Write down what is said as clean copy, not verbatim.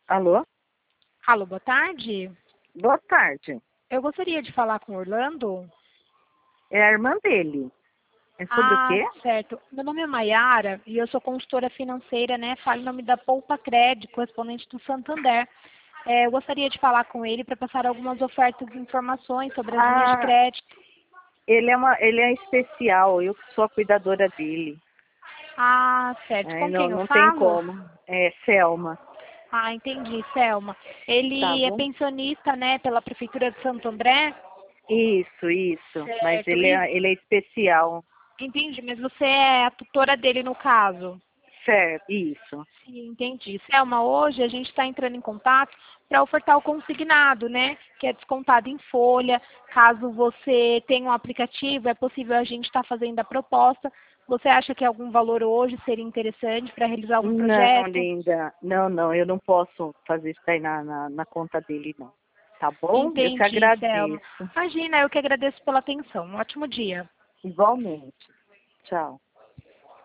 Alô? Alô, boa tarde. Boa tarde. Eu gostaria de falar com o Orlando. É a irmã dele. É sobre o quê? Certo. Meu nome é Maiara e eu sou consultora financeira, né? Falo em nome da Poupa Crédito, correspondente do Santander. Eu gostaria de falar com ele para passar algumas ofertas e informações sobre as linhas de crédito. Ele é especial, eu sou a cuidadora dele. Certo. Com Não, quem eu não tem falo? como. É Selma. Entendi, Selma. Tá Ele é bom? pensionista, né, pela Prefeitura de Santo André? Isso. Mas Certo. ele é especial. Entendi, mas você é a tutora dele no caso? Certo, isso. Sim, entendi. Selma, hoje a gente está entrando em contato para ofertar o consignado, né? Que é descontado em folha. Caso você tenha um aplicativo, é possível a gente estar fazendo a proposta. Você acha que algum valor hoje seria interessante para realizar algum Não, projeto? linda. Não, eu não posso fazer isso aí na conta dele, não. Tá bom? Eu te Entendi, Selma. agradeço. Imagina, eu que agradeço pela atenção. Um ótimo dia. Igualmente. Tchau.